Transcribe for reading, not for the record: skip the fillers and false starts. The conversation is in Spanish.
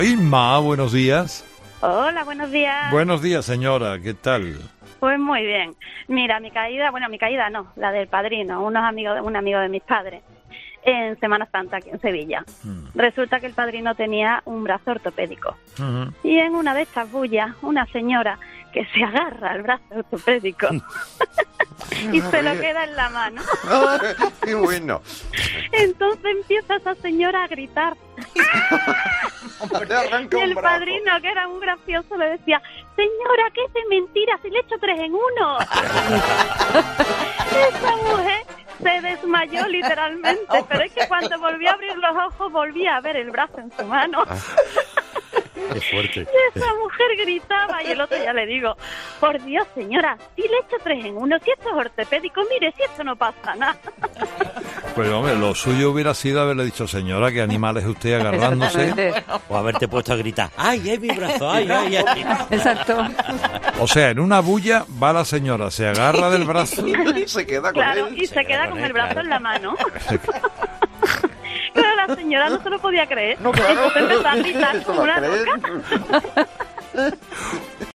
Inma, buenos días. Hola, buenos días. Buenos días, señora, ¿qué tal? Pues muy bien. Mira, mi caída no, la del Padrino, un amigo de mis padres, en Semana Santa aquí en Sevilla. Resulta que el Padrino tenía un brazo ortopédico. Y en una de estas bullas, una señora que se agarra al brazo ortopédico y se lo queda en la mano. ¡Qué bueno! Entonces empieza esa señora a gritar. Y el Padrino, que era un gracioso, le decía: señora, ¿qué es de mentira? Si le echo 3 en 1. Esa mujer se desmayó literalmente, pero es que cuando volvió a abrir los ojos volvía a ver el brazo en su mano. ¡Qué fuerte! Y esa mujer gritaba y el otro, ya le digo: por Dios, señora, si le echo 3 en 1, si esto es ortopédico, mire, si esto no pasa nada. Pues hombre, lo suyo hubiera sido haberle dicho: señora, ¿qué animal es usted agarrándose? O haberte puesto a gritar: ¡ay, ay, mi brazo! ¡Ay, ay, ay! Exacto. O sea, en una bulla va la señora, se agarra del brazo. Y se queda con Claro, él. y se queda con el brazo en la mano. Pero la señora no se lo podía creer. No, claro. Entonces empezó a gritar ¿Se como va una a creer? loca.